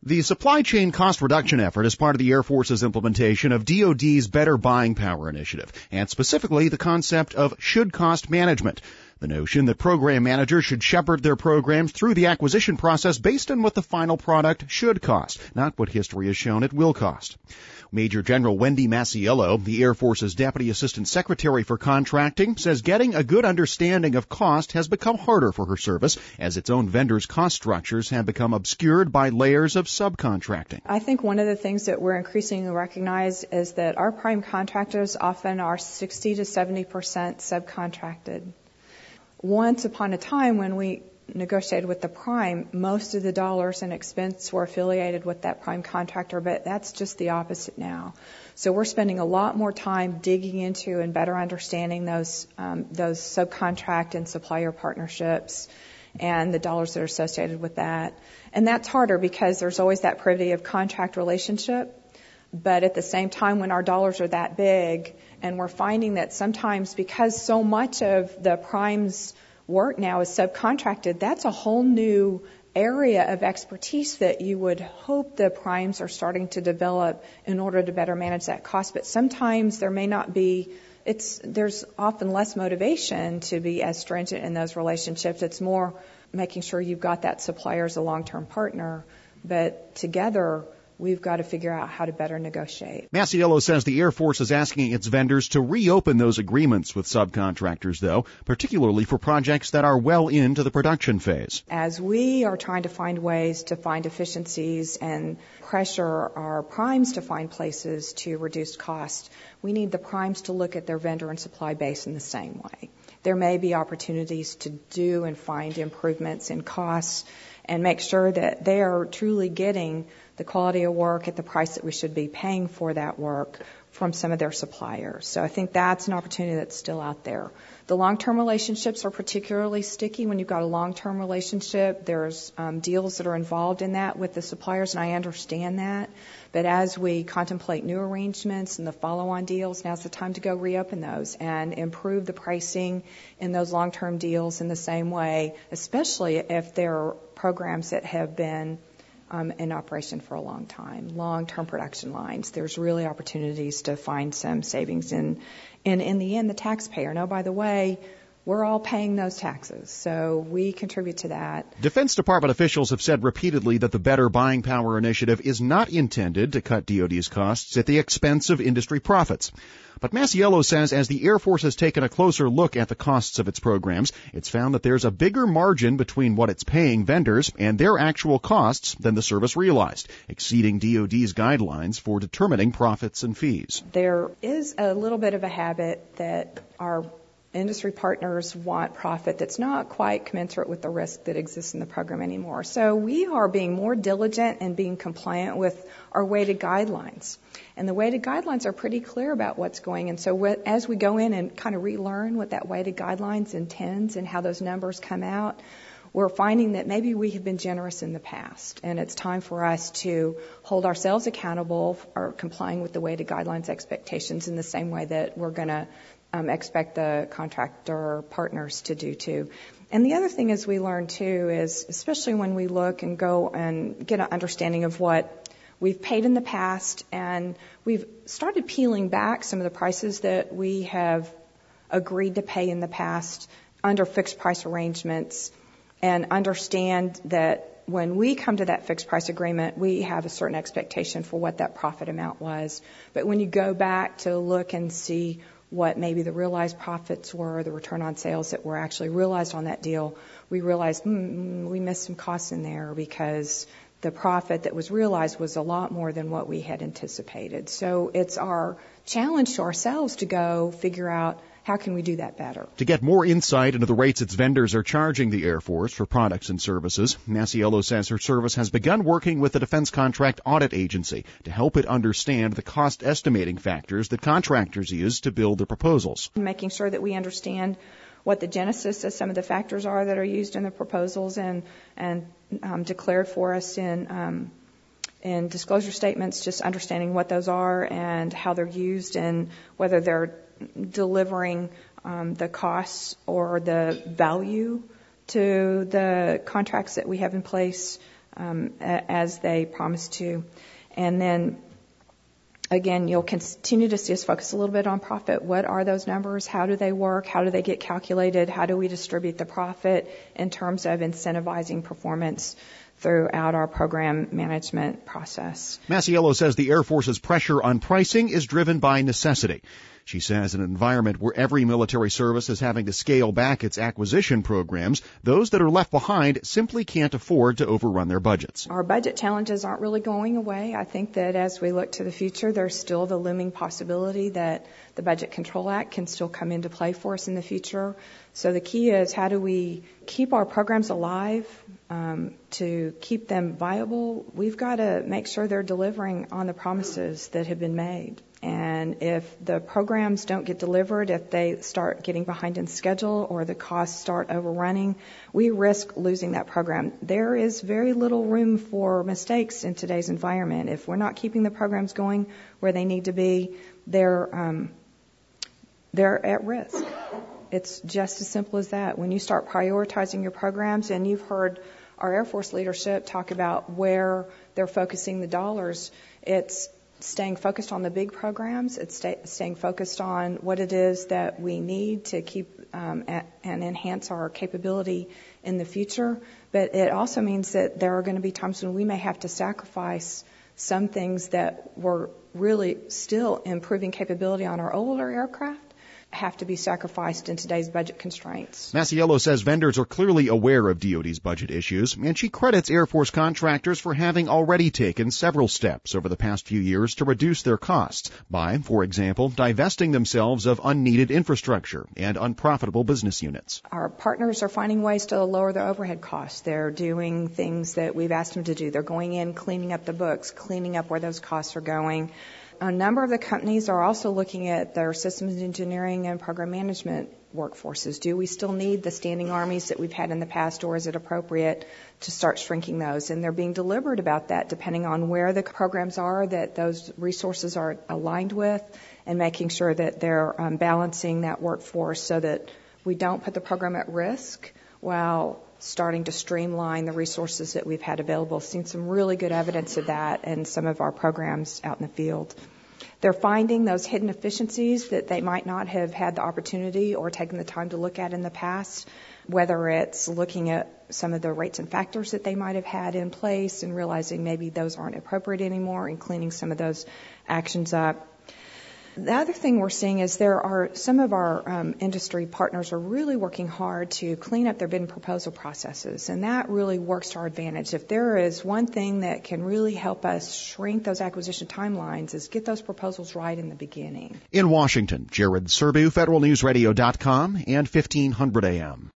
The supply chain cost reduction effort is part of the Air Force's implementation of DoD's Better Buying Power initiative, and specifically the concept of should-cost management. The notion that program managers should shepherd their programs through the acquisition process based on what the final product should cost, not what history has shown it will cost. Major General Wendy Masiello, the Air Force's Deputy Assistant Secretary for Contracting, says getting a good understanding of cost has become harder for her service as its own vendors' cost structures have become obscured by layers of subcontracting. I think one of the things that we're increasingly recognize is that our prime contractors often are 60 to 70% subcontracted. Once upon a time when we negotiated with the prime, most of the dollars and expense were affiliated with that prime contractor, but that's just the opposite now. So we're spending a lot more time digging into and better understanding those subcontract and supplier partnerships and the dollars that are associated with that. And that's harder because there's always that privity of contract relationship. But at the same time, when our dollars are that big, and we're finding that sometimes because so much of the prime's work now is subcontracted, that's a whole new area of expertise that you would hope the primes are starting to develop in order to better manage that cost. But sometimes there may not be, there's often less motivation to be as stringent in those relationships. It's more making sure you've got that supplier as a long-term partner, but together we've got to figure out how to better negotiate. Masiello says the Air Force is asking its vendors to reopen those agreements with subcontractors, though, particularly for projects that are well into the production phase. As we are trying to find ways to find efficiencies and pressure our primes to find places to reduce cost, we need the primes to look at their vendor and supply base in the same way. There may be opportunities to do and find improvements in costs and make sure that they are truly getting the quality of work at the price that we should be paying for that work from some of their suppliers. So I think that's an opportunity that's still out there. The long-term relationships are particularly sticky. When you've got a long-term relationship, there's deals that are involved in that with the suppliers, and I understand that. But as we contemplate new arrangements and the follow-on deals, now's the time to go reopen those and improve the pricing in those long-term deals in the same way, especially if they're programs that have been in operation for a long time, long-term production lines. There's really opportunities to find some savings in the end, the taxpayer. No, by the way, we're all paying those taxes, so we contribute to that. Defense Department officials have said repeatedly that the Better Buying Power initiative is not intended to cut DoD's costs at the expense of industry profits. But Masiello says as the Air Force has taken a closer look at the costs of its programs, it's found that there's a bigger margin between what it's paying vendors and their actual costs than the service realized, exceeding DoD's guidelines for determining profits and fees. There is a little bit of a habit that our industry partners want profit that's not quite commensurate with the risk that exists in the program anymore. So we are being more diligent and being compliant with our weighted guidelines. And the weighted guidelines are pretty clear about what's going. And so as we go in and kind of relearn what that weighted guidelines intends and how those numbers come out, we're finding that maybe we have been generous in the past. And it's time for us to hold ourselves accountable for complying with the weighted guidelines expectations in the same way that we're going to expect the contractor partners to do too. And the other thing is we learn too is, especially when we look and go and get an understanding of what we've paid in the past, and we've started peeling back some of the prices that we have agreed to pay in the past under fixed price arrangements, and understand that when we come to that fixed price agreement, we have a certain expectation for what that profit amount was. But when you go back to look and see what maybe the realized profits were, the return on sales that were actually realized on that deal, we realized we missed some costs in there because the profit that was realized was a lot more than what we had anticipated. So it's our challenge to ourselves to go figure out how can we do that better. To get more insight into the rates its vendors are charging the Air Force for products and services, Masiello says her service has begun working with the Defense Contract Audit Agency to help it understand the cost estimating factors that contractors use to build their proposals. Making sure that we understand what the genesis of some of the factors are that are used in the proposals and declared for us in disclosure statements, just understanding what those are and how they're used and whether they're delivering the costs or the value to the contracts that we have in place. as they promised to. And then, again, you'll continue to see us focus a little bit on profit. What are those numbers? How do they work? How do they get calculated? How do we distribute the profit in terms of incentivizing performance throughout our program management process? Masiello says the Air Force's pressure on pricing is driven by necessity. She says in an environment where every military service is having to scale back its acquisition programs, those that are left behind simply can't afford to overrun their budgets. Our budget challenges aren't really going away. I think that as we look to the future, there's still the looming possibility that the Budget Control Act can still come into play for us in the future. So the key is, how do we keep our programs alive, to keep them viable? We've got to make sure they're delivering on the promises that have been made. And if the programs don't get delivered, if they start getting behind in schedule or the costs start overrunning, we risk losing that program. There is very little room for mistakes in today's environment. If we're not keeping the programs going where they need to be, they're at risk. It's just as simple as that. When you start prioritizing your programs, and you've heard our Air Force leadership talk about where they're focusing the dollars, it's staying focused on the big programs. It's staying focused on what it is that we need to keep and enhance our capability in the future. But it also means that there are going to be times when we may have to sacrifice some things that were really still improving capability on our older aircraft, have to be sacrificed in today's budget constraints. Masiello says vendors are clearly aware of DoD's budget issues, and she credits Air Force contractors for having already taken several steps over the past few years to reduce their costs by, for example, divesting themselves of unneeded infrastructure and unprofitable business units. Our partners are finding ways to lower their overhead costs. They're doing things that we've asked them to do. They're going in, cleaning up the books, cleaning up where those costs are going. A number of the companies are also looking at their systems engineering and program management workforces. Do we still need the standing armies that we've had in the past, or is it appropriate to start shrinking those? And they're being deliberate about that, depending on where the programs are that those resources are aligned with, and making sure that they're balancing that workforce so that we don't put the program at risk while starting to streamline the resources that we've had available. Seen some really good evidence of that in some of our programs out in the field. They're finding those hidden efficiencies that they might not have had the opportunity or taken the time to look at in the past, whether it's looking at some of the rates and factors that they might have had in place and realizing maybe those aren't appropriate anymore and cleaning some of those actions up. The other thing we're seeing is there are some of our industry partners are really working hard to clean up their bid and proposal processes, and that really works to our advantage. If there is one thing that can really help us shrink those acquisition timelines, is get those proposals right in the beginning. In Washington, Jared Serbu, FederalNewsRadio.com and 1500 AM.